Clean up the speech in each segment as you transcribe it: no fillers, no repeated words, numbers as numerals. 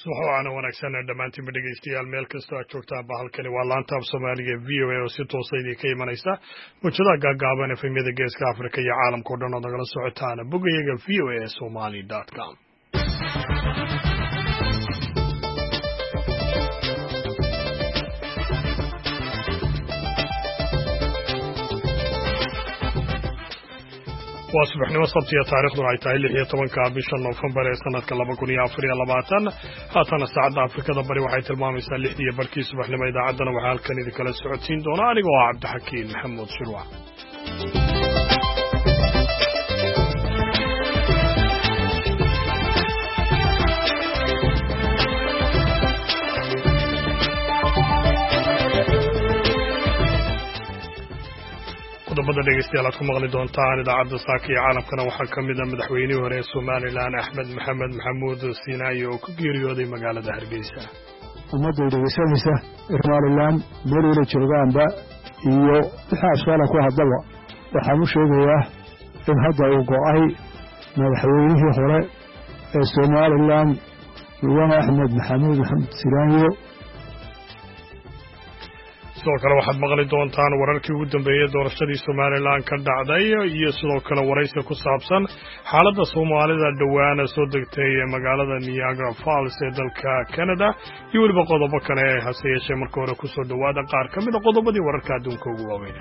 subax wanaagsan dhamaantiin dhegeystayaal meel kasta aad joogtaan bahalkani waa laanta af Soomaaliga VOA oo si toos ah ka imanaysa mujada gaagaaban efemyada geeska Afrika iyo caalamka oo dhan oo nagala socotaan bogayaga voasomali.com. waa subaxnimo sabtiya taariikhdu ay tahay 16 bisha November ee sanadka 2024 haatana saacada Afrikada bari waxay tilmaamaysaa 6 barkii subaxnimo idaacadana waxa halkan idin kala socodsiin doona anigoo ah Cabdixakiin Maxamuud Shirwa. qodobada dhegeystayaal aad ku maqli doontaan idaacadda saaka iyo caalamkana waxaa ka mid ah madaxweynihii hore ee Somaliland Axmed Maxamed Maxamuud Siinaayo oo ku geeriyooday magaalada Hargeysa. ummadda dhegeysanaysa Somaliland meel wada joogaanba iyo waxa su'aala ku hadaba waxaan u sheegayaa in hadda uu go'ay madaxweynihii hore ee Somaliland Axmed Maxamuud Siinaayo. sidoo kale waxaad maqli doontaan wararkii ugu dambeeyay doorashadii Somaliland ka dhacday iyo sidoo kale waraysi ku saabsan xaaladda Soomaalida dhawaana soo degtay magaalada Niagara Falls ee dalka Canada iyo waliba qodobo kale hase yeeshee marka hore ku soo dhawaada qaar ka mid ah qodobadii wararka adduunka ugu waaweyn.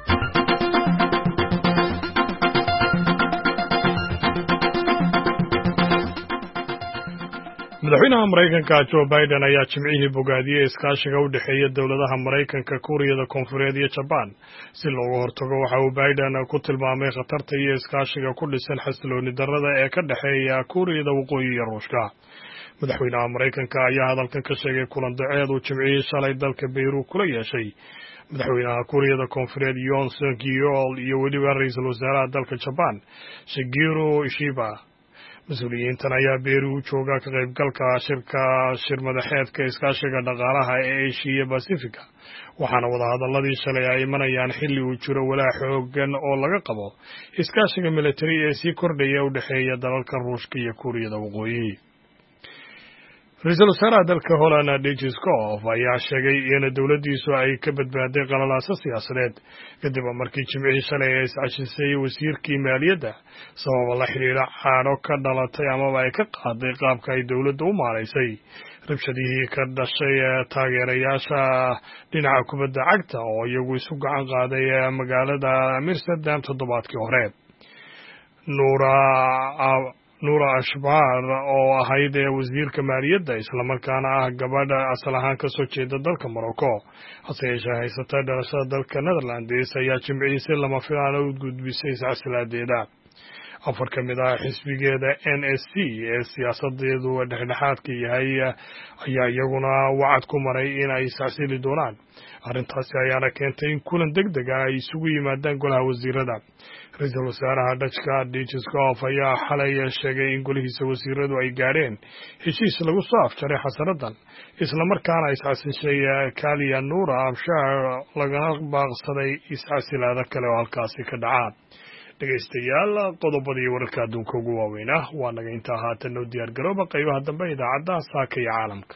madaxweynaha Mareykanka Joe Biden ayaa jimcihii bogaadiyay iskaashiga u dhaxeeya dawladaha Mareykanka, Kuuriyada Koonfureed iyo Japan si looga hortago waxa uu Biden ku tilmaamay khatarta iyo iskaashiga ku dhisan xasilooni darrada ee ka dhaxeeya Kuuriyada Waqooyi iyo Ruushka. madaxweynaha Mareykanka ayaa hadalkan ka sheegay kulan daceed uu jimcihii shalay dalka Beirut kula yeeshay madaxweynaha Kuuriyada Koonfureed Yoon Suk Yeol iyo weliba ra'iisul wasaaraha dalka Japan Shigeru Ishiba. mas-uuliyiintan ayaa Beirut jooga ka qaybgalka shir madaxeedka iskaashiga dhaqaalaha ee Asia Pacific waxaana wadahadaladii shalay ay imanayaan xilli uu jiro walaac xooggan oo laga qabo iskaashiga military ee sii kordhaya u dhaxeeya dalalka Ruushka iyo Kuuriyada Waqooyi. ra'iisul wasaaraha dalka Holland Dick Schoof ayaa sheegay in dawladdiisu ay ka badbaaday qalalaasa siyaasadeed kadib markii jimcihii shalay ay iscashisay wasiirkii maaliyadda sabab la xiriira caano ka dhalatay amaba ay ka qaaday qaabka ay dawladdu u maaraysay rabshadihii ka dhashay taageerayaasha dhinaca kubadda cagta oo iyagu isu gacan qaaday magaalada Amsterdam toddobaadkii hore. Nuura Ashbaar oo ahayd wasiirka maaliyadda islamarkaana ah gabadha asal ahaan ka soo jeeda dalka Morocco hase yeeshee haysata dhalashada dalka Netherlands ayaa jimcihii lama filaan u gudbisay iscasilaadeeda. afar ka mid ah xisbigeeda NSC ee siyaasadeedu dhexdhexaadka yahay ayaa iyaguna wacad ku maray in ay iscasili doonaan. arrintaasi ayaana keentay in kulan degdeg ah ay isugu yimaadaan golaha wasiirada. ra'iisul wasaaraha Dutchka Dick Schoof ayaa xalay sheegay in golihiisa wasiiradu ay gaadheen heshiis lagu soo afjaray xasaradan islamarkaana iscasishay Kaliya Nuura Abshar lagana baaqsaday iscasilaada kale oo halkaasi ka dhacaa. dhegeystayaal qodobadii wararka adduunka ugu waaweyn waa naga intaa haatan oo diyaar garooba qaybaha dambe idaacadda saaka iyo caalamka.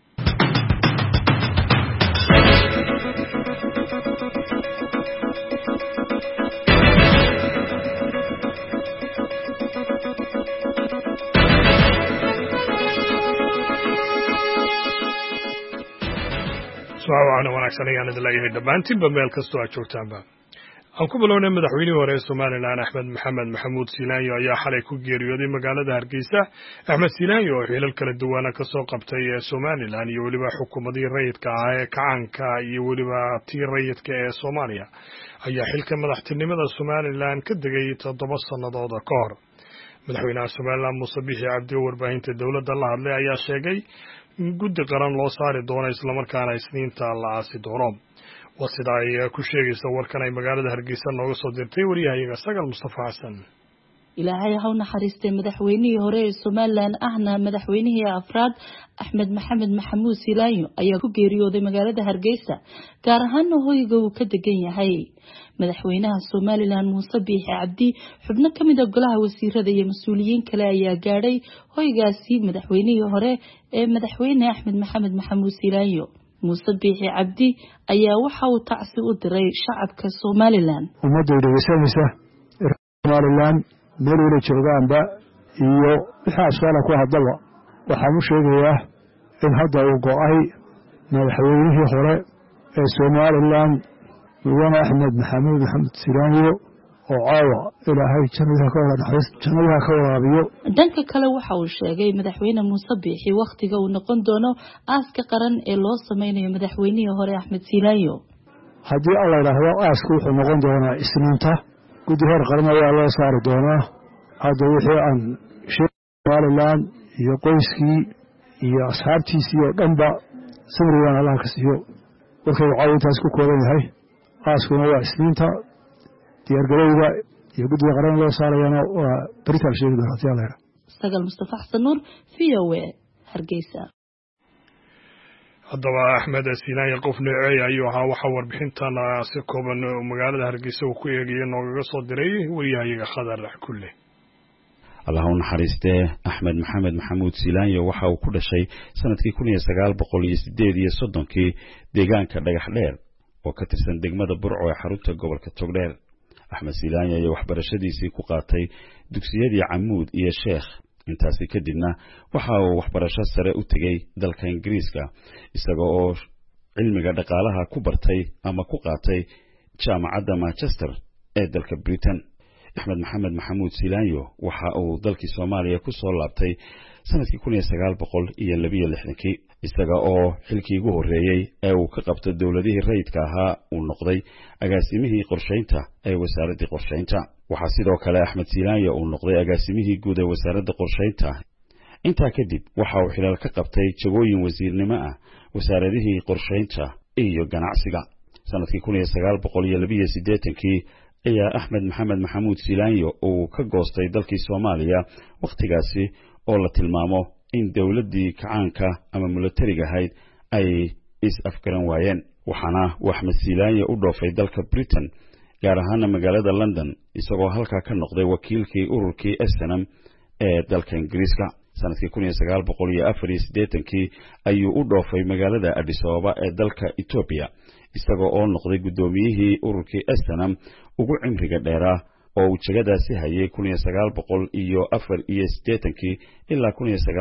subax wanaagsan ayaan idin leeyahay dhammaantiinba meel kastoo aad joogtaanba. aan ku bilownay madaxweynihii hore ee Somaliland Axmed Maxamed Maxamuud Siinaayo ayaa xalay ku geeriyooday magaalada Hargeysa. Axmed Siinaayo oo xilal kala duwan ka soo qabtay Somaliland iyo weliba xukuumadii rayidka ah ee kacaanka iyo weliba tii rayidka ee Soomaaliya ayaa xilka madaxtinimada Somaliland ka degay 7 sannadood ka hor. madaxweynaha Somaliland Muuse Biixi Cabdi oo warbaahinta dawladda la hadlay ayaa sheegay in guddi qaran loo saari doono islamarkaana isniinta la aasi doono. wasida ay ku sheegaysa warkan ay magaalada Hargeysa nooga soo dirtay wariyahayaga Sagal Mustafa Xasan. ilaahay ha u naxariistay madaxweynihii hore ee Soomaaliland ahna madaxweynihii afraad Axmed Maxamed Maxamuud Silaanyo ayaa ku geeriyooday magaalada Hargeysa gaar ahaan hoyga uu ka degan yahay madaxweynaha Soomaaliland Muuse Biixi Cabdi xubno kamid ah golaha wasiirada iyo mas'uuliyiin kale ayaa gaadhay hoygaasi madaxweynihii hore ee madaxweyne Axmed Maxamed Maxamuud Silaanyo Muuse Biixi Cabdi ayaa waxa uu tacsi u diray shacabka Soomaaliland ummadda dhageysanaysa Soomaaliland meel wada joogaanba iyo wixii asfaala ku hadaba waxaan u sheegayaa in hadda uu go'ay madaxweynihii hore ee Soomaaliland mudane Axmed Maxamed Maxamuud Silaanyo oo caawa ilaahay jannada ka waraabiyo dhanka kale waxa uu sheegay madaxweyne Muuse Biixi waqtiga uu noqon doono aaska qaran ee loo sameeyo madaxweynihii hore Axmed Silaanyo haddii alla yiraahdo aasku wuxuu noqon doonaa Isniinta guddi heer qaran ayaa loo saari doonaa hadda wixii aan Soomaaliland iyo qoyskii iyo asxaabtiisii oo dhanba samrigan Allah ka siiyo wuxuu caawintaas ku kooban yahay aaskuna waa Isniinta diyaargarowga iyo guddiga qaran loo saarayana waa baritaan sheegi doonaa si alla Sagal Mustafa Xasan Nuur VOA Hargeysa haddaba Axmed Silaanyo qof noocay ayuu ahaa waxa warbixintan si kooban magaalada Hargeysa uu ku eegay nooga soo diray wariyahayaga Khadar Kulle Allah u naxariistay Axmed Maxamed Maxamuud Silaanyo waxa uu ku dhashay sanadkii 1938 deegaanka Dhagax Dheer oo ka tirsan degmada Burco ee xarunta gobolka Togdheer Axmed Silaanyo ayaa waxbarashadiisii ku qaatay dugsiyadii Camuud iyo Sheekh intaasi kadibna waxa uu waxbarasho sare u tagay dalka Ingiriiska isagoo oo cilmiga dhaqaalaha ku bartay ama ku qaatay jaamacadda Manchester ee dalka Britain Axmed Maxamed Maxamuud Silaanyo waxa uu dalkii Soomaaliya ku soo laabtay sanadkii 1962 isaga oo xilkii ugu horeeyay ee uu ka qabtay dawladihii rayidka ahaa uu noqday agaasimihii qorsheynta ee wasaaradda qorsheynta waxa sidoo kale Axmed Silaanyo uu noqday agaasimihii guud ee wasaaradda qorsheynta inta kadib waxa uu xilal ka qabtay jagooyin wasiirnimo ah wasaaradihii qorsheynta iyo ganacsiga sanadkii 1982 ayaa Axmed Maxamed Maxamuud Silaanyo uu ka goostay dalkii Soomaaliya waqtigaasi oo la tilmaamo in dawladdii kacaanka ama militariga ahayd ay is-afgaran waayeen waxaana Axmed Silaanyo u dhoofay dalka Britain gaar ahaan magaalada London isagoo halka ka noqday wakiilkii ururkii SNM ee dalka Ingiriiska sanadkii 1984 ayuu u dhoofay magaalada Addis Ababa ee dalka Ethiopia isagoo oo noqday gudoomiyihii ururkii SNM ugu cimriga dheeraa oo uu jagadaasi hayay 1984 ilaa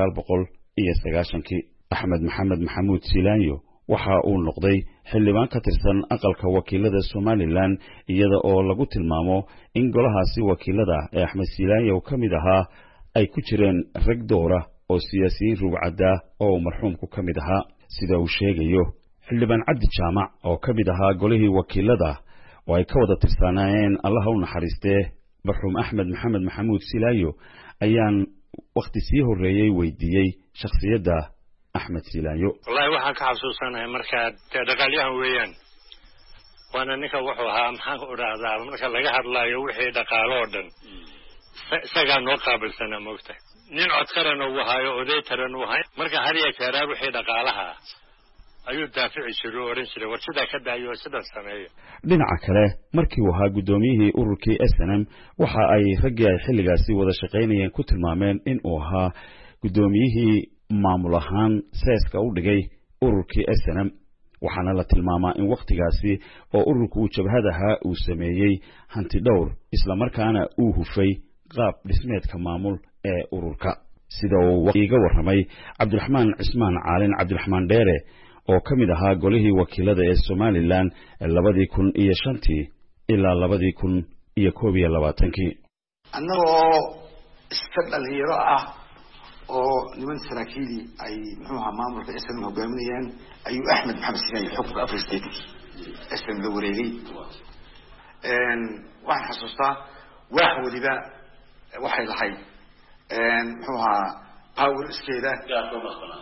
1990 Axmed Maxamed Maxamuud Silaanyo waxa uu noqday xildhibaan ka tirsan aqalka wakiilada Somaliland iyada oo lagu tilmaamo in golahaasi wakiilada ee Axmed Silaanyo ka mid ahaa ay ku jireen rag doora oo siyaasiyiin rugcada oo marxuumku ka mid ahaa sida uu sheegayo xildhibaan Cabdi Jaamac oo ka mid ahaa golihii wakiilada oo ay ka wada tirsanayeen Allah u naxariistay marxuum Axmed Maxamed Maxamuud Silaanyo ayaan waqti sii horeeyay weydiiyay shakhsiyadda Axmed Silaanyo wallahi waxaan ka xasuusanahay marka dhaqaaliyahan weeyaan waana ninka wuxuu ahaa maxaan u raacdaa marka laga hadlayo wixii dhaqaalo oo dhan isaga noo qaabilsana moogta nin codkaran oo wahayo oday taran oo hay marka hariya jeeraa wixii dhaqaalaha ayuu daafici jiray oran jiray war sida ka daayo sida sameeyo dhinaca kale markii uu ahaa gudoomiyihii ururkii SNM waxa ay raggii ay xilligaasi wada shaqeynayeen ku tilmaameen in uu ahaa gudoomiyihii maamul ahaan seeska u dhigay ururkii SNM waxaana la tilmaamaa in waqtigaasi oo ururku uu jabhadaha uu sameeyay hanti dhowr isla markaana uu hufay qaab dhismeedka maamul ee ururka sida uu iga warramay Cabdiraxmaan Cismaan Caalin Cabdiraxmaan Dheere oo ka mid ahaa golihii wakiilada ee Somaliland 2005 ilaa 2021 annagoo iska dhalinyaro ah oo niman saraakiili ay muxuu maamulka SNM hogaaminayaan ayuu Axmed Maxamed Silaanyo xukunka Afristeedki SNM la wareegay waxaan xasuustaa wax waliba waxay lahayd muxuu ahaa power iskeeda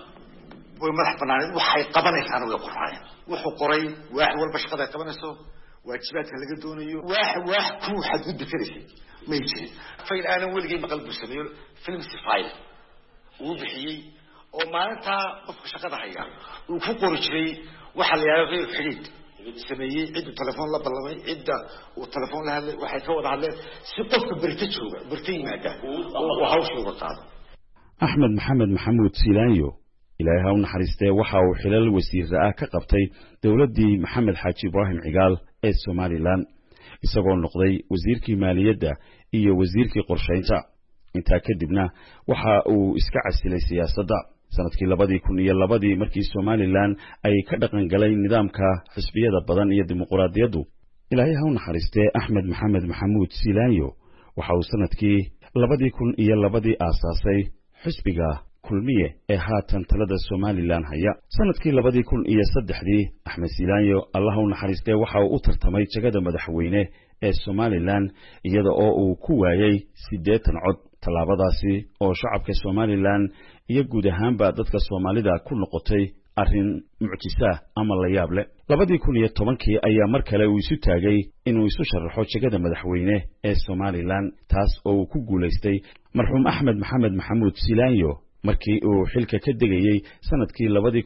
way madax banaaneed waxay qabanayaan way qorayeen wuxuu qoray wax walba shaqada ay qabanayso waajibaadka laga doonayo wax ku xadgudbi karaysa may jirin fayl aanan weligay maqal buu sameeyo film file uu bixiyey oo maalinta qofka shaqada haya uu ku qori jiray waxa la yiraahdo xidhiid sameeyay cid telefoon la ballamay cid uu telefoon la hadlay waxay ka wada hadleen si qofka barta jooga barta yimaada oo hawsha uga qaado Axmed Maxamed Maxamuud Silaanyo ilaahay ha u naxariistee waxa uu xilal wasiir ah ka qabtay dawladdii Maxamed Xaaji Ibraahim Cigaal ee Somaliland isagoo noqday wasiirkii maaliyadda iyo wasiirkii qorshaynta intaa kadibna waxa uu iska casilay siyaasadda sanadkii 2002 markii Somaliland ay ka dhaqan galay nidaamka xisbiyada badan iyo dimuqraadiyaddu ilaahay ha u naxariistee Axmed Maxamed Maxamuud Silaanyo waxa uu sanadkii 2002 aasaasay xisbiga kulmiye ee haatan talada Somaliland haya sanadkii 2003 Axmed Silaanyo Allah u naxariistee waxa uu u tartamay jagada madaxweyne ee Somaliland iyada oo uu ku waayay 80 cod talaabadaasi oo shacabka Somaliland iyo guud ahaanba dadka Soomaalida ku noqotay arrin mucjisa ama la yaab leh 2010 ayaa mar kale uu isu taagay inuu isu sharaxo jagada madaxweyne ee Somaliland taas oo ku guuleystay marxuum Axmed Maxamed Maxamuud Silaanyo markii uu xilka ka degayay sanadkii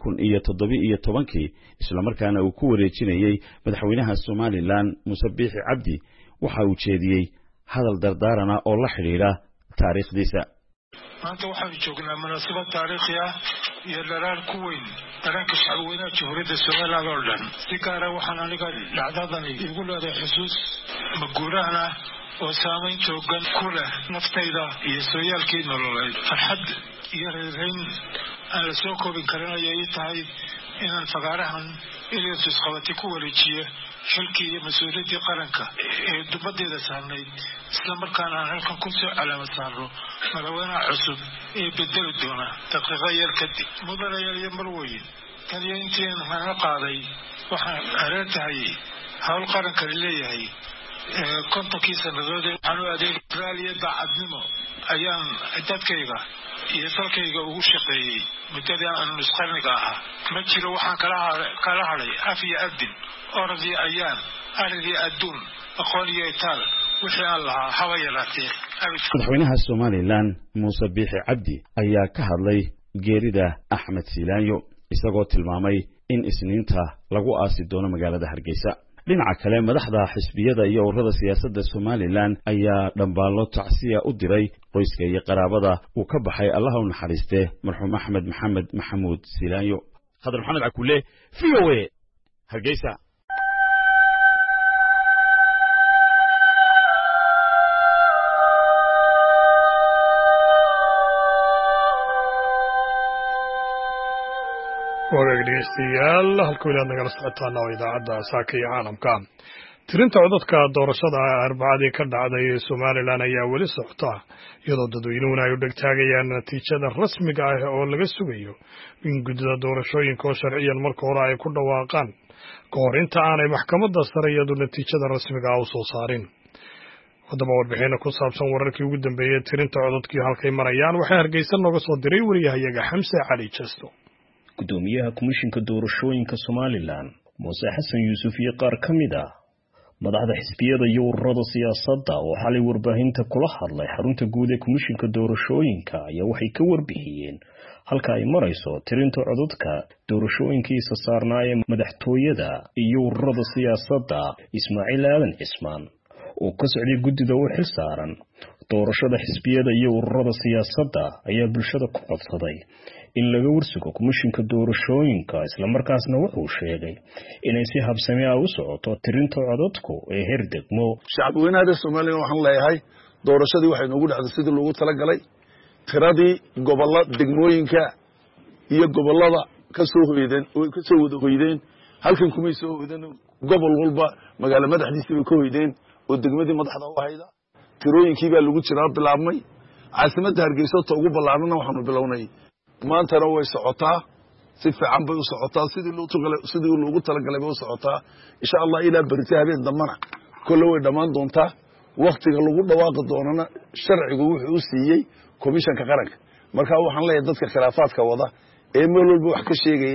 2017 isla markaana uu ku wareejinayay madaxweynaha Somaliland Muuse Biixi Cabdi waxa uu jeediyay hadal dardaarana oo la xiriira taariikhdiisa maanta waxaan joognaa munaasabad taariikhi ah iyo daraar ku weyn daranka shacabweynaha jamhuuriyadda Soomaaliland oo dhan si gaar ah waxaan aniga dhacdadan igu leedahay xusuus maguuraan ah oo saameyn joogan ku leh naftayda iyo sooyaalkii nololeed farxad iyo reerayn aan la soo koobin karin ayay tahay inaan fagaarahan Ilyas isqabati ku wareejiyo xilkii iyo mas'uuliyadii qaranka ee dubadeeda saarnayd isla markaana aan halkan ku soo calaamad saarno madaxweynaha cusub ee bedeli doona daqiiqado yar kadib mudanayaal iyo marweyn kaliya intiin waxaan qaaday waxaan aragtahay hawl qaranka leeyahay kontonkii sannadood waxaan u adeegay raaliyada cadnimo ayaan dadkayga iyo dalkayga ugu shaqeeyay muddada aan nusqarniga ahaa ma jiro waxaan kala hadhay af iyo adin orodii ayaan aridii adduun aqoon iyo itaal wixii aan lahaa haba yaraatee madaxweynaha Somaliland Muuse Biixi Cabdi ayaa ka hadlay geerida Axmed Silaanyo isagoo tilmaamay in isniinta lagu aasi doono magaalada Hargeysa dhinaca kale madaxda xisbiyada iyo ururada siyaasadda Somaliland ayaa dhambaalo tacsiya u diray qoyska iyo qaraabada uu ka baxay Allah u naxariistee marxuum Axmed Maxamed Maxamuud Silaanyo Khadar Maxamed Akule VOA Hargeysa wadaagaystayaal halka walaad nagala socotaan oo idaacadda saaka iyo caalamka tirinta codadka doorashada arbacadii ka dhacday ee Somaliland ayaa weli socota iyadoo dadweynuhu ay u dhagtaagayaan natiijada rasmiga ah oo laga sugayo in guddida doorashooyinka oo sharciyan marka hore ay ku dhawaaqaan kahor inta aanay maxkamadda sare iyadu natiijada rasmiga ah u soo saarin haddaba warbixin ku saabsan wararkii ugu dambeeyay tirinta codadkii halkay marayaan waxay Hargeysa nooga soo diray wariyahayaga Xamse Cali Jasto gudoomiyaha komishinka doorashooyinka Somaliland Muuse Xasan Yuusuf iyo qaar kamid ah madaxda xisbiyada iyo ururada siyaasadda oo xalay warbaahinta kula hadlay xarunta guud ee komishinka doorashooyinka ayaa waxay ka warbixiyeen halka ay marayso tirinta codadka doorashooyinkiisa saarnaa ee madaxtooyada iyo ururada siyaasadda Ismaaciil Aadan Cismaan oo ka socday guddida u xil saaran doorashada xisbiyada iyo ururada siyaasadda ayaa bulshada ku codsaday in laga warsugo komishinka doorashooyinka isla markaasna wuxuu sheegay inay si habsami ah u socoto tirinta codadku ee heer degmo shacabweynaha Soomaaliya waxaan leeyahay doorashadii waxay noogu dhacday sidii loogu talagalay tiradii gobolada degmooyinka iyo gobolada ka soo wada hoydeen halkan kuma soo hoydeen gobol walba magaalo madaxdiisa bay ka hoydeen oo degmadii madaxda u hayda tirooyinkii baa lagu jiraa bilaabmay caasimadda Hargeysa ta ugu ballaarana waxaanu bilownay maantana way socotaa si fiican bay u socotaa sidii loogu talagalay bay u socotaa insha Allah ilaa barita habeen damana kullu way dhamaan doontaa waqtiga lagu dhawaaqo doonana sharcigu wuxuu u siiyay komishanka qaranka marka waxaan leeyahay dadka khilaafaadka wada ee meel walba wax ka sheegaya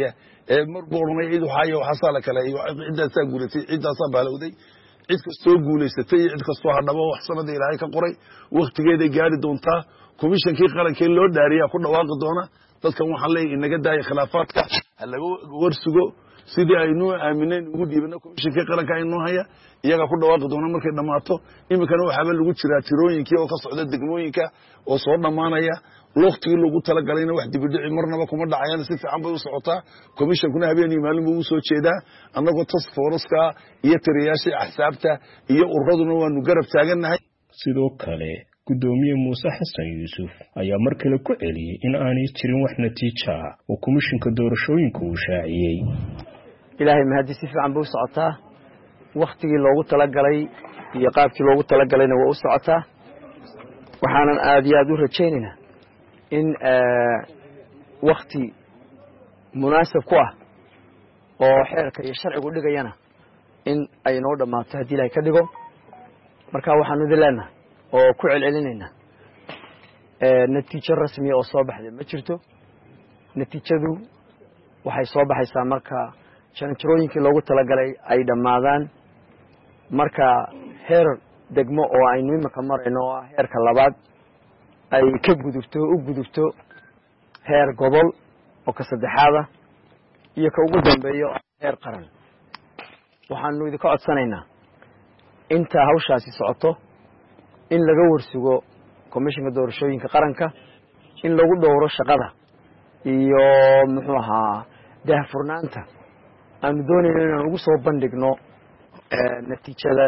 markuu odhanay cid waxaayo waxaasaa la kale ciddaasaa guulatay ciddaasaa baalowday cid kastoo guulaysatay iyo cid kastoo hadhaba wax sanada ilaahay ka qoray wakhtigeeday gaari doontaa komishankii qarankee loo dhaariyaa ku dhawaaqi doona dadkan waxaan leeyahay inaga daaya khilaafaadka ha laga warsugo sidii aynuu aamineen ugu dhiibana komishankii qaranka aynoo haya iyagaa ku dhawaaqi doona markay dhammaato iminkana waxaaba lagu jiraa tirooyinkii oo ka socda degmooyinka oo soo dhammaanaya waqtigii loogu talagalayna wax dibidhici marnaba kuma dhacayaan si fiican bay u socotaa komishankuna habeen iyo maalin buu u soo jeedaa annagoo task force-ka iyo tiriyaashii axsaabta iyo ururaduna waanu garab taagannahay sidoo kale gudoomiye Muuse Xasan Yuusuf ayaa mar kale ku celiyay in aanay jirin wax natiijo ah oo komishanka doorashooyinka uu shaaciyay ilaahay mahadi si fiican buu socotaa waqtigii loogu talagalay iyo qaabkii loogu talagalayna waa u socotaa waxaanan aad iyo aad u rajaynaynaa in waqti munaasab ku ah oo xeerka iyo sharcigu dhigayana in ay noo dhammaato haddii ilaahay ka dhigo marka waxaanu idin leenahay oo ku celcelinaynaa natiijo rasmiya oo soo baxday ma jirto natiijadu waxay soo baxaysaa marka janjarooyinkii loogu talagalay ay dhammaadaan marka heer degmo oo aynu imika marayno oo ah heerka labaad ay ka gudubto heer gobol oo ka saddexaada iyo ka ugu dambeeyo heer qaran waxaanu idinka codsanaynaa inta hawshaasi socoto in laga warsugo komishanka doorashooyinka qaranka in lagu dhowro shaqada iyo muxuu ahaa daahfurnaanta aanu doonayno inaan ugu soo bandhigno natiijada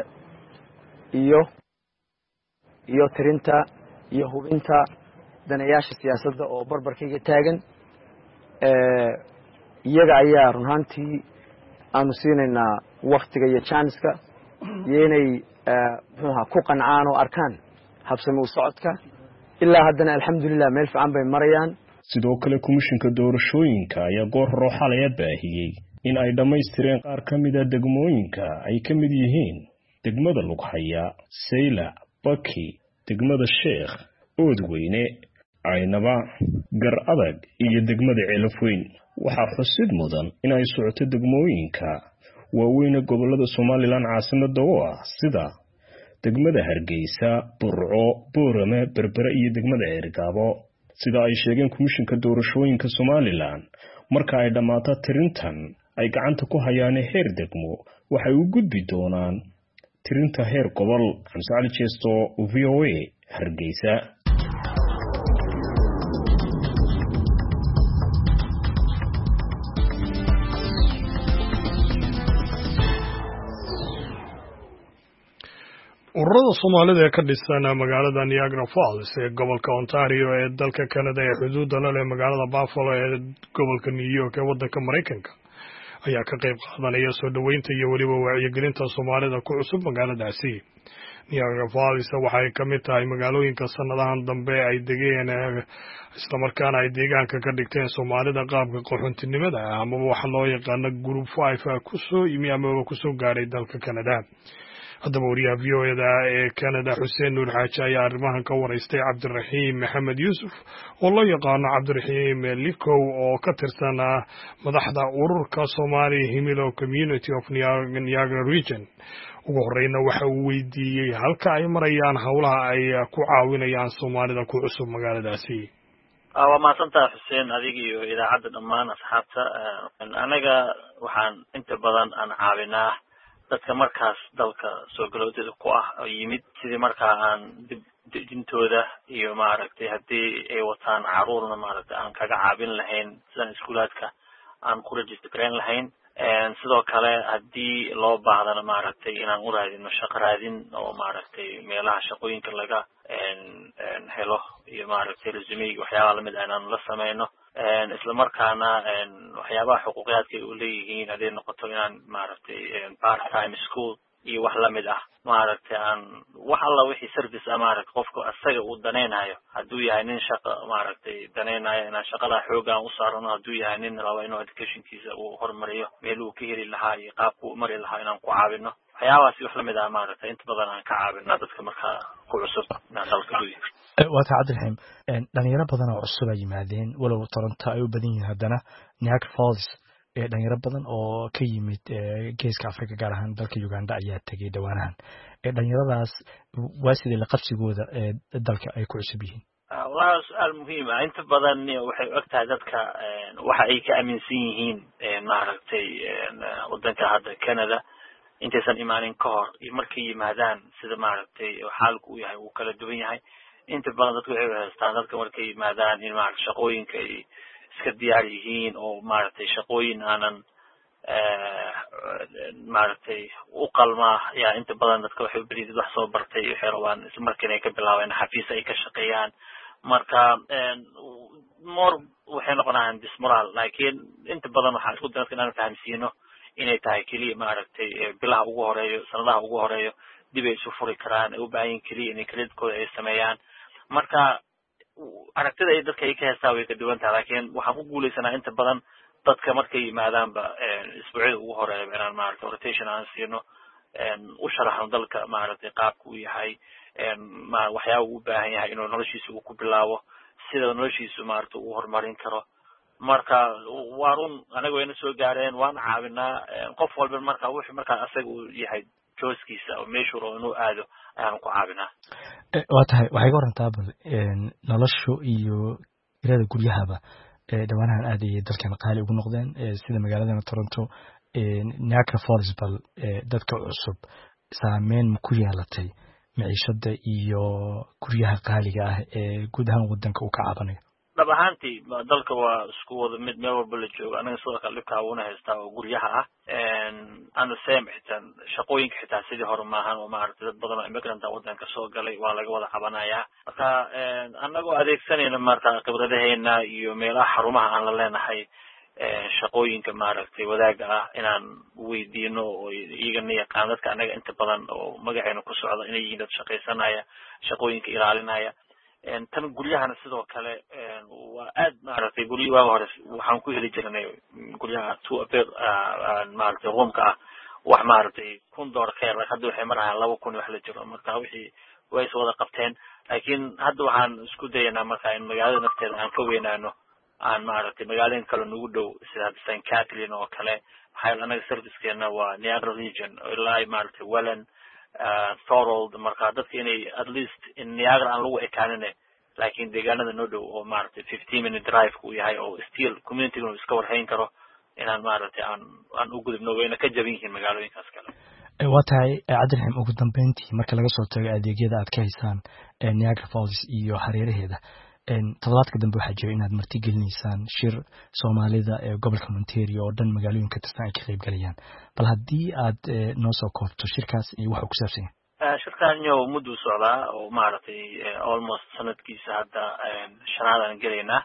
iyo tirinta iyo hubinta danayaasha siyaasadda oo barbarkayga taagan iyaga ayaa run ahaantii aanu siinaynaa waktiga iyo janska iyo inay muxuu ahaa ku qancaan oo arkaan habsami u socodka ilaa haddana alxamdulilah meel fiican bay marayaan sidoo kale komishanka doorashooyinka ayaa goor hore xalay baahiyey in ay dhammaystireen qaar ka mid ah degmooyinka ay ka mid yihiin degmada Lughaya, Saylac, Baki, degmada Sheekh, Oodweyne, Aynaba, Gar Adag iyo degmada Ceelafweyn. Waxaa xusid mudan in ay socoto degmooyinka waaweyn gobolada Somaliland caasimadda oo ah sida degmada Hargeysa, Burco, Boorame, Berbera iyo degmada Ceergaabo. Sida ay sheegeen komishanka doorashooyinka Somaliland, marka ay dhammaato tirintan ay gacanta ku hayaan heer degmo waxay u gudbi doonaan tirinta heer gobol. Xamse Cali Jeesto, VOA, Hargeysa. ururada Soomaalida ee ka dhisan magaalada Niagara Falls ee gobolka Ontario ee dalka Canada ee xuduudda la leh magaalada Buffalo ee gobolka New York ee waddanka Mareykanka ayaa ka qayb qaadanaya soo dhaweynta iyo waliba wacyigelinta Soomaalida ku cusub magaaladaasi. Niagara Falls waxay ka mid tahay magaalooyinka sanadahan dambe ay degeen isla markaana ay deegaanka ka dhigteen Soomaalida qaabka qaxoontinimada ama waxa loo yaqaan Group 5 ku soo yimi ama ku soo gaaray dalka Canada. haddaba wariyaha VOA ee Canada Xuseen Nuur Xaaji ayaa arrimahan ka waraystay Cabdiraxiim Maxamed Yuusuf oo loo yaqaano Cabdiraxiim Likow oo ka tirsan madaxda ururka Somali Himilo Community of Niagara Region. ugu horeyna waxa uu weydiiyey halka ay marayaan hawlaha ay ku caawinayaan Soomaalida ku cusub magaaladaasi. waa maasanta Xuseen adiga iyo idaacadda dhammaan asxaabta anaga waxaan inta badan aan caawinaa dadka markaas dalka soo galowdada ku ah oo yimid sidii markaa aan dintooda iyo maaragtay haddii ay wataan caruurna maaragtay aan kaga caabin lahayn sidaan iskuulaadka aan ku register lahayn sidoo kale haddii loo baahdana maaragtay inaan u raadino shaqo raadin oo maaragtay meelaha shaqooyinka laga helo iyo maaragtay resume waxyaaba lamid ah inaan la sameyno isla markaana waxyaabaha xuquuqiyaadka ay u leeyihiin haday noqoto inaan maaragtay part time school iyo wax lamid ah maaragtay aan wax alla wixii service ah maaragtay qofka asaga uu daneynayo hadduu yahay nin shaqo maaragtay daneynayo inaan shaqada xoogaan u saarano hadduu yahay nin rabo inuu educationkiisa uu horumariyo meel uu ka heli lahaa iyo qaabku u mari lahaa inaan ku caawino waxyaabahaasi wax lamid ah maaragtay inta badan aan ka caawina dadka markaa ku cusub dalka gudihiisa. waata Cabdiraxiim dhalinyaro badan oo cusub ay yimaadeen walow Toronto ay u badan yihiin haddana Niagara Falls dhalinyaro badan oo ka yimid geeska Afrika gaar ahaan dalka Uganda ayaa tagay dhawaanahan dhalinyaradaas waa sidii la qabsigooda dalka ay ku cusub yihiin waa su'aal muhiim ah inta badan waxay ogtahay dadka waxa ay ka aaminsan yihiin maaragtay wadanka hadda Canada intaysan imaanin ka hor iyo markay yimaadaan sida maaragtay xaalku yahay uu kala duwan yahay inta badan dadku waxay haystaan dadka markay yimaadaan in maaragtay shaqooyinka ay iska diyaar yihiin oo maaragtay shaqooyin aanan maaragtay u qalma yaa inta badan dadka waxay bariid wax soo bartay waxay rabaan isla markiina ay ka bilaabeen xafiis ay ka shaqeeyaan marka more waxay noqonayaan dismoral laakiin inta badan waxaan isku dayaa inaan fahamsiino inay tahay kaliya maaragtay bilaha ugu horeeyo sanadaha ugu horeeyo dib ay isu furi karaan ay u baahan yihiin kaliya inay kredidkooda ay sameeyaan marka aragtida ay dadka ay ka heestaa way ka duwan tahay laakiin waxaan ku guuleysanaa inta badan dadka markay yimaadaanba isbuucyada ugu horeeya inaan maaragtay rotation aan siino u sharaxno dalka maaragtay qaabka uu yahay waxyaaba uu u baahan yahay inuu noloshiisa uu ku bilaabo sida noloshiisu maaragtay uu horumarin karo marka waa run anaga wayna soo gaareen waan caawinaa qof walba marka wuxuu markaa asaga uu yahay jooskiisa oo meeshuu rabo inuu aado ayaan ku caawinaa waa tahay waxay ka warantaa bal noloshu iyo irada guryahaba dhawaanahan aad ayay dalkan qaali ugu noqdeen sida magaalada Toronto Niagara Falls bal dadka cusub saameyn ku yeelatay maciishada iyo guryaha qaaliga ah ee guud ahaan wadanka uu ka caabanayo dhab ahaantii dalka waa isku wada mid meel walba la joogo anaga sidoo kale dhibka uuna haystaa oo guryaha ah and the same xitaa shaqooyinka xitaa sidii hore maahan oo maaragtay dad badan oo immigrant wadanka soo galay waa laga wada cabanayaa marka anagoo adeegsanayna marka khibradaheena iyo meelaha xarumaha aan la leenahay shaqooyinka maaragtay wadaaga ah inaan weydiino oo iyagana yaqaan dadka anaga inta badan oo magaceena ku socda inay yihiin dad shaqaysanaya shaqooyinka ilaalinaya tan guryahana sidoo kale waa aad maaragtay guryo waaga hore waxaan ku heli jirnay guryaha maaragtay roomka ah wax maaragtay $1,000 ka yar hadda waxay marayaan 2,000 wax la jiro marka wixii way soo wada qabteen laakiin hadda waxaan isku dayanaa marka in magaalada nafteeda aan ka weynaano aan maaragtay magaalooyin kale nagu dhow sida St. Catherine oo kale maxaa anaga servicekeena waa Niagara region ilaa maaragtay Welland Thorold marka dadka inay at least in Niagara aan lagu ekaanine laakiin deegaanada noo dhow oo maaragtay 15-minute drive ku yahay oo still community uu iska warhayn karo inaan maaragtay aan u gudubno wayna ka jabin yihiin magaalooyinkaas kale waa tahay Cabdiraxiim ugu dambeyntii marka laga soo tago adeegyada aad ka haysaan Niagara Falls iyo hareeraheeda toddobaadka dambe waxaa jira inaad marti gelinaysaan shir Soomaalida ee gobolka Ontario oo dhan magaalooyinka tirsan ay ka qayb galayaan bal haddii aad noo soo koobto shirkaas iyo waxa uu ku saabsan yahay shirkan iyo muddo socdaa oo maaragtay almost sanadkiisa hadda shanaadaan gelaynaa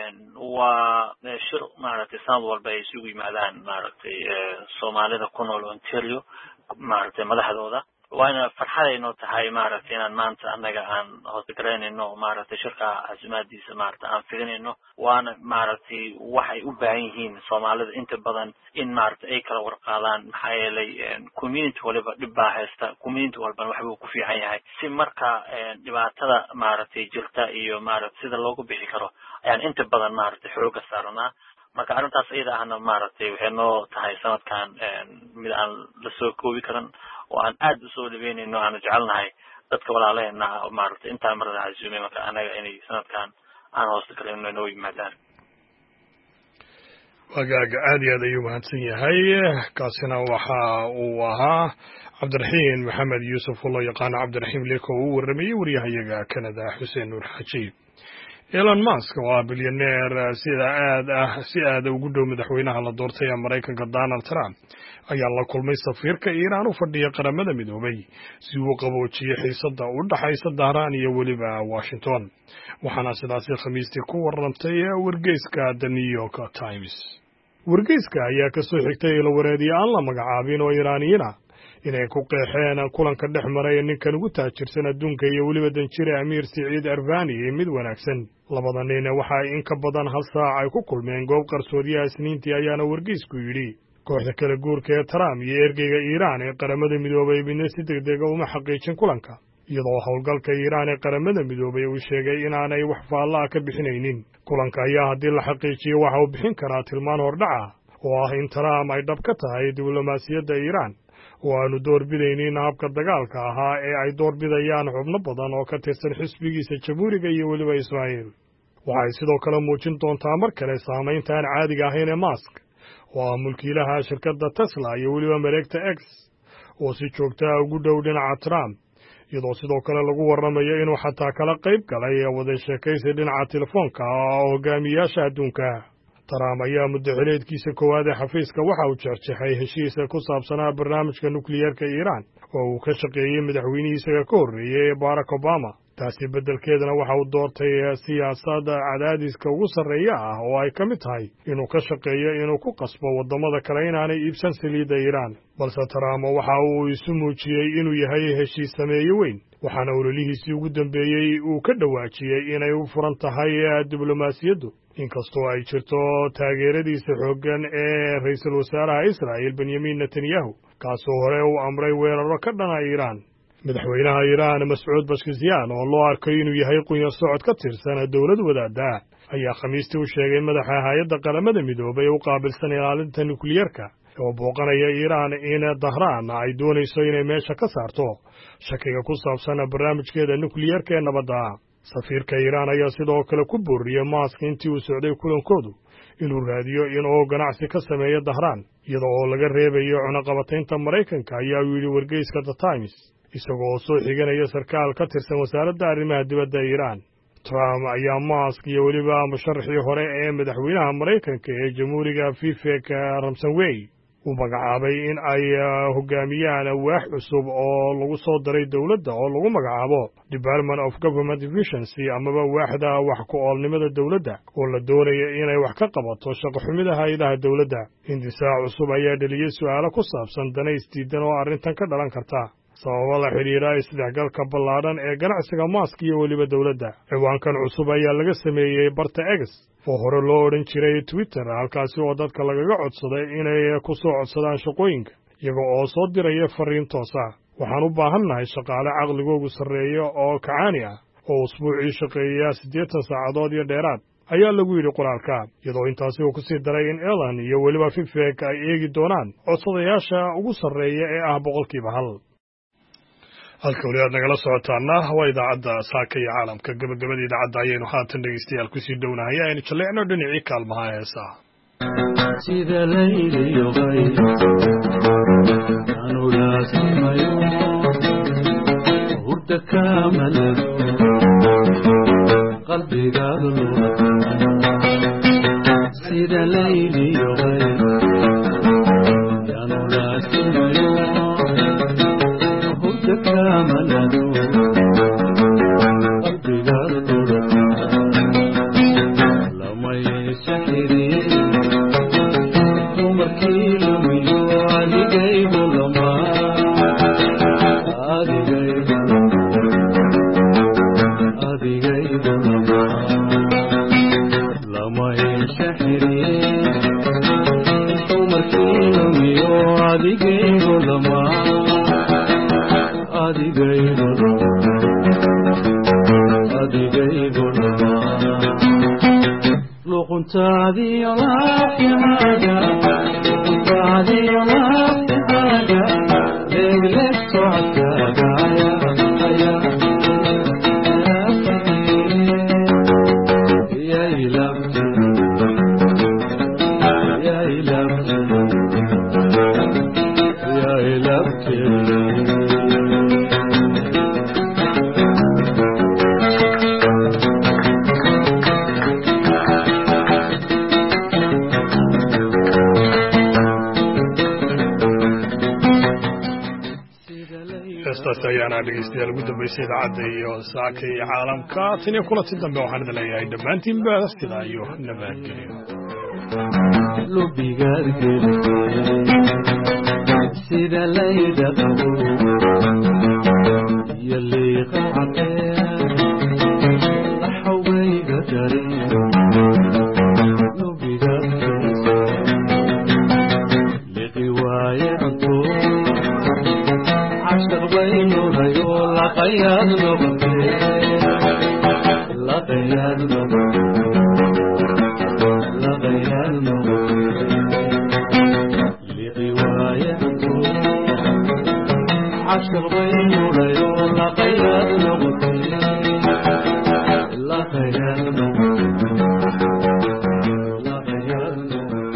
waa shir maaragtay sanad walba ay isugu yimaadaan maaragtay Soomaalida ku nool Ontario maaragtay madaxdooda waana farxad ay noo tahay maaragtay inaan maanta anaga aan hoosgareynayno maaragtay shirka caasimadiisa maaragtay aan filinayno waana maaragtay waxay u baahan yihiin Soomaalida inta badan in maaragtay ay kala warqaadaan maxaa yeelay community waliba dhib baa haysta community walba waxba uu ku fiican yahay si marka dhibaatada maaragtay jirta iyo maaragtay sida loogu bixi karo ayaan inta badan maaragtay xooga saarnaa marka arrintaas iyada ahna maaragtay waxay noo tahay sanadkan mid aan la soo koobi karin oo aan aad u soo dhaweynayno aan jecelnahay dadka walaalaheena maaragtay intaan marada casuumay marka anaga inay sanadkan aan hoosta galino inoo yimaadaan wagaaga aad iyo aad ayuu mahadsan yahay kaasina waxa uu ahaa Cabdiraxiim Maxamed Yuusuf oo loo yaqaan Cabdiraxiim Leeko oo warramay wariyahayaga Canada Xuseen Nuur Xaji Elon Musk waa bilyaneer si aad ugu dhow madaxweynaha la doortay ee Mareykanka Donald Trump ayaa la kulmay safiirka Iiraan u fadhiya qaramada midoobay si uu qaboojiyo xiisada u dhaxaysa Tehran iyo waliba Washington waxaana sidaasi Khamiistii ku warantay wargeyska The New York Times wargeyska ayaa ka soo xigtay ilo wareediye aan la magacaabin oo Iiraaniyiin inay ku qeexeen kulanka dhex maray ninkan ugu taajirsan adduunka iyo waliba danjire Amir Saeed Arvani mid wanaagsan labada nin waxa in ka badan hal saac ay ku kulmeen goob qarsoodiyaha Isniintii ayaana wargeysku yiri kooxda kala guurka ee Trump iyo ergeyga Iiraan ee qaramada midoobay midna si degdeg ah uma xaqiijin kulanka iyadoo howlgalka Iiraan ee qaramada midoobay uu sheegay inaanay wax faallaa ka bixinaynin kulanka ayaa haddii la xaqiijiyo waxa uu bixin karaa tilmaan hordhaca oo ah in Trump ay dhab ka tahay diblomaasiyadda Iiraan oo aanu doorbidaynin habka dagaalka ahaa ee ay doorbidayaan xubno badan oo ka tirsan xisbigiisa jamhuuriga iyo weliba Israa'iil. waxay sidoo kale muujin doontaa mar kale saamaynta aan caadiga ahayn ee Musk oo ah mulkiilaha shirkadda Tesla iyo weliba mareegta X oo si joogto ah ugu dhow dhinaca Trump, iyadoo sidoo kale lagu warramayo inuu xataa kala qayb galay wada sheekaysi dhinaca telefoonka oo hogaamiyayaasha adduunka. Trump ayaa muddo xileedkiisa koowaad ee xafiiska waxa uu jeexjeexay heshiisa ku saabsanaa barnaamijka nukliyeerka Iiraan oo uu ka shaqeeyey madaxweynihii isaga ka horreeyey Barack Obama. taasi beddelkeedana waxa uu doortay siyaasadda cadaadiska ugu sarreeya ah oo ay ka mid tahay inuu ka shaqeeyo inuu ku qasbo waddamada kale inaanay iibsan saliidda Iiraan. balse Trump waxa uu isu muujiyey inuu yahay heshiis sameeye weyn, waxaana ololihiisii ugu dambeeyey uu ka dhawaajiyey inay u furan tahay diblomaasiyaddu, inkastoo ay jirto taageeradiisa xooggan ee ra'iisul wasaaraha Israa'iil Benjamin Netanyahu, kaasoo hore u amray weeraro ka dhana Iiraan. madaxweynaha Iiraan Mas'uud Pezeshkian oo loo arkay inuu yahay qunyar socod ka tirsan dowlad wadaadda ayaa Khamiistii u sheegay madaxa hay'adda qaramada midoobay u qaabilsan ilaalinta nukliyeerka oo booqanaya Iiraan in Dahraan ay doonayso inay meesha ka saarto shakiga ku saabsan barnaamijkeeda nukliyeerka ee nabadda. safiirka Iiraan ayaa sidoo kale ku booriyey Musk intii uu socday kulankoodu inuu raadiyo inuu ganacsi ka sameeyo Dahraan iyadoo oo laga reebayo cunaqabataynta Maraykanka, ayaa yidhi wargeyska The Times, isagoo soo xiganaya sarkaal ka tirsan wasaaradda arrimaha dibadda Iiraan. Trump ayaa Musk iyo weliba musharaxii hore ee madaxweynaha Maraykanka ee jamhuuriga Vivek Ramaswamy u magacaabay in ay hogaamiyaan waax cusub oo lagu soo daray dowladda oo lagu magacaabo Department of Government Efficiency amaba waaxda wax ku oolnimada dowladda oo la doonayo inay wax ka qabato shaqo xumida hay'adaha dowladda. hindisaac cusub ayaa dhaliyey su'aalo ku saabsan danaystiidan oo arrintan ka dhalan karta sababo la xidhiidha isdhexgalka ballaadhan ee ganacsiga Musk iyo weliba dowladda. ciwaankan cusub ayaa laga sameeyey barta X oo hore loo odhan jiray Twitter, halkaasi oo dadka lagaga codsaday inay ku soo codsadaan shaqooyinka iyaga oo soo diraya fariin toos ah. waxaan u baahannahay shaqaale caqligoogu sarreeya oo kacaani ah oo usbuucii shaqeeya 80 saacadood iyo dheeraad, ayaa lagu yidhi qoraalka, iyadoo intaasi uu ku sii daray in Elon iyo weliba Vivek ay eegi doonaan codsadayaasha ugu sarreeya ee ah 100%. halka weli aad nagala socotaana waa idaacadda saaka iyo caalamka. gabagabada idaacadda ayaynu haatan dhegeystayaal kusii dhownahay aynu jaleecno dhinacii kaalmaha heesaha. sida layliyo anulaasimayo hurda kamalado qalbigaadu sida layliyo anulaasimayo kamalado qalbigaadu lamay saxiri dumarkii lumiyo adigaygu lama lamay saxiri dumarkii lumiyo adigaygu lama luquntaadii laafyaaga leegleeg socodkaagaya ayaana dhegeystayaal ugu dambeysay idaacadda iyo saaka iyo caalamka. tan iyo kulanti dambe waxaan idin leeyahay dhammaantiinba sidaa iyo nabadgelyo. sida layda qabo iyo liiqa cadeen laxawayga darin liqi waaye cunto laqayaad noqotee عاشق بين وليون قياد نغطى